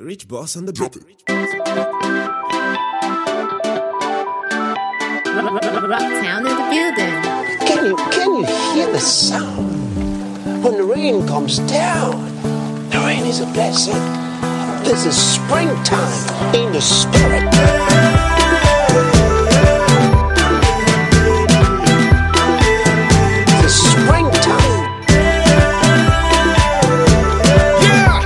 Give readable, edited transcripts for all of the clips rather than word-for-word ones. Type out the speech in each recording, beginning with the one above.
Rich Boss on the beat. Rocktown in the building. Can you hear the sound? When the rain comes down, the rain is a blessing. This is springtime in the spirit. The springtime. Yeah.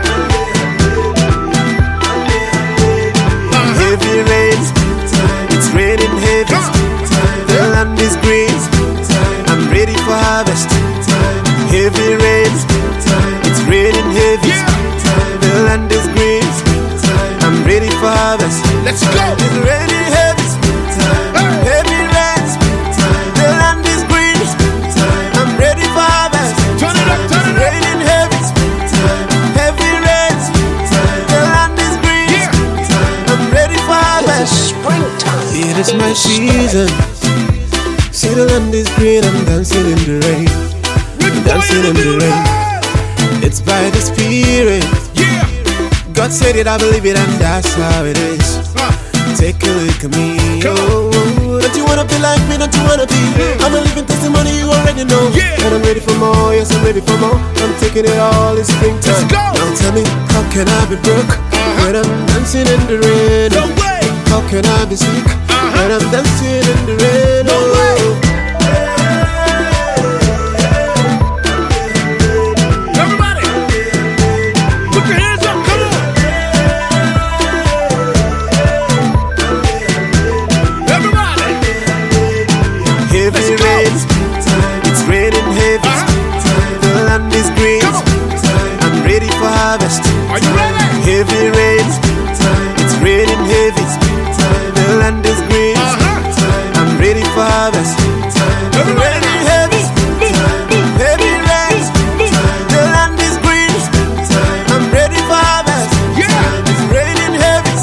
Heavy rains, it's raining heavy. The land is green, I'm ready for harvest. Heavy rains, it's raining heavy. The land is green, I'm ready for harvest. Let's go. It's raining heavy. Heavy rains, the land is green, I'm ready for harvest. Turn it up, turn it up. Raining heavy. Heavy rains, the land is green, I'm ready for This harvest. is springtime. It is in my the spirit. season. See the land is green, I'm dancing in the rain. I'm dancing in the rain. It's by the Spirit. Yeah. God said it, I believe it, and that's how it is. Take a look at me. Come on. Oh, don't you wanna be like me? Don't you wanna be? I'm a living testimony, you already know. Yeah. And I'm ready for more, yes, I'm ready for more. I'm taking it all in springtime. Let's go. Now tell me, how can I be broke when I'm dancing in the rain? No way. How can I be sick when I'm dancing in the rain? No way. Everybody, put your hands up. Come on. Everybody. Heavy Let's go. rains, it's raining heavy. The land is green, Come on. I'm ready for harvest. Are you ready? Heavy rains, it's raining heavy. The land is green, I'm ready for harvest. Everybody. Raining heavy, heavy rains. The land is green, I'm ready for harvest. Yeah. It's raining heavy,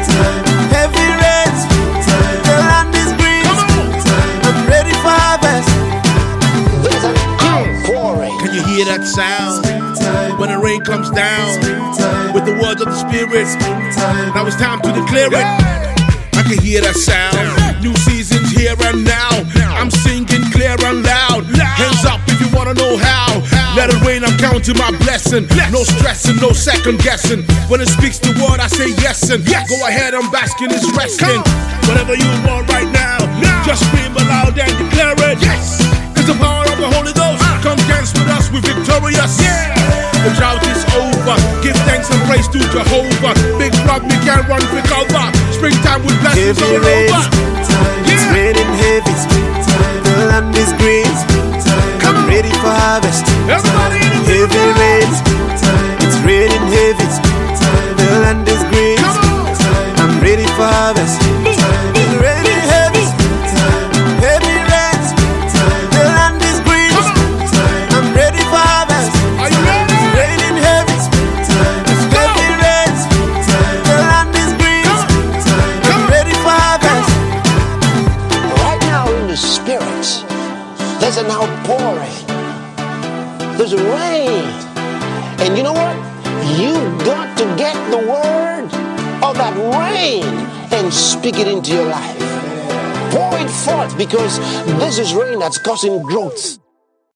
heavy rains. The land is green, Come on. I'm ready for harvest. There's an outpouring. Can you hear that sound? When the rain comes down with the words of the Spirit. Now it's time to declare it. I can hear that sound. New season's here and now. I'm singing clear and loud. Hands up if you wanna know how. Let it rain, I'm counting my blessing. No stressing, no second guessing. When it speaks the word, I say yes and go ahead and bask in His resting. Whatever you want right now, just scream aloud and declare it. Yes, cause the power of the Holy Ghost. Come dance with us, we're victorious. The drought is over. Give thanks and praise to Jehovah. Big flood, we can run for cover. Springtime with blessings Heavy all rains, over. it's raining heavy. The land is green, I'm ready for harvest. Everybody in the Heavy building. rains, it's raining heavy. The land is green, Come on. I'm ready for harvest. It's raining heavy, heavy rains. The land is green, I'm ready for harvest. Are you ready? It's raining heavy, heavy rains. The land is green, I'm ready for harvest. Right now in the spirit, there's an outpouring. There's rain. And you know what? You got to get the word of that rain and speak it into your life. Pour it forth because this is rain that's causing growth.